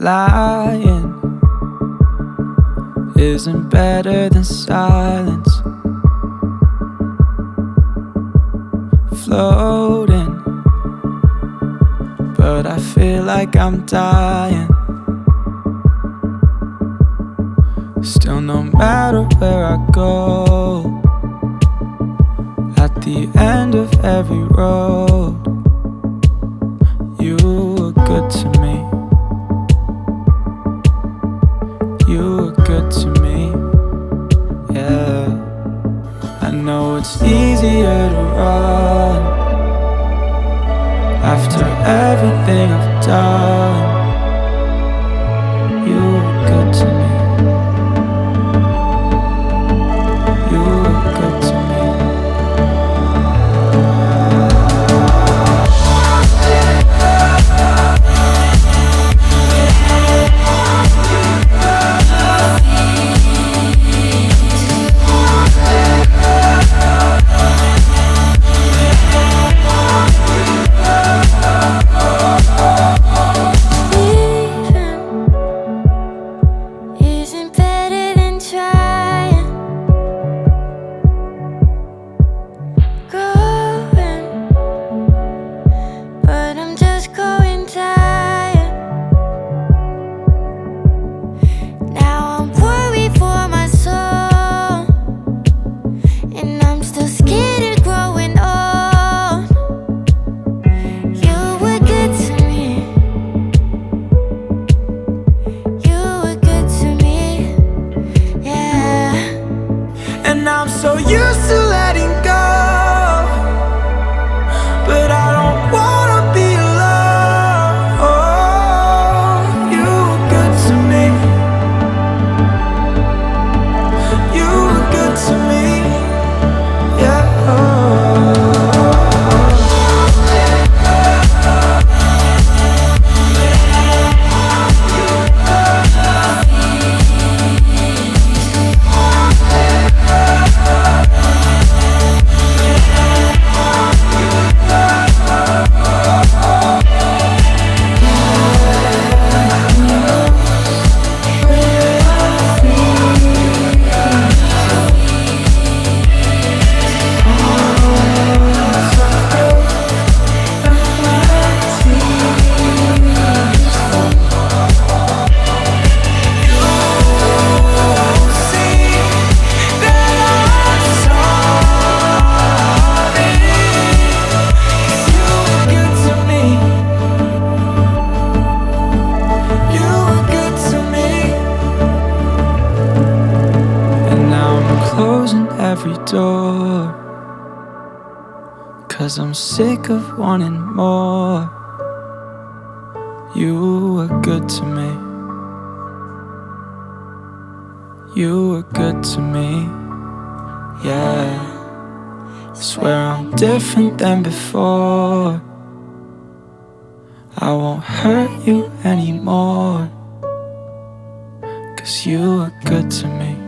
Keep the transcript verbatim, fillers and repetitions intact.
Lying isn't better than silence. Floating, but I feel like I'm dying. Still, no matter where I go, at the end of every road, you were good to me. You were good to me, yeah. I know it's easier to run after everything I've done. You were good to me. You were good to me. I'm so used to letting go, but I don't wanna be alone. You were good to me. You were good to me, yeah. Closing every door, 'cause I'm sick of wanting more. You were good to me. You were good to me, yeah. Swear I'm different than before. I won't hurt you anymore, 'cause you were good to me.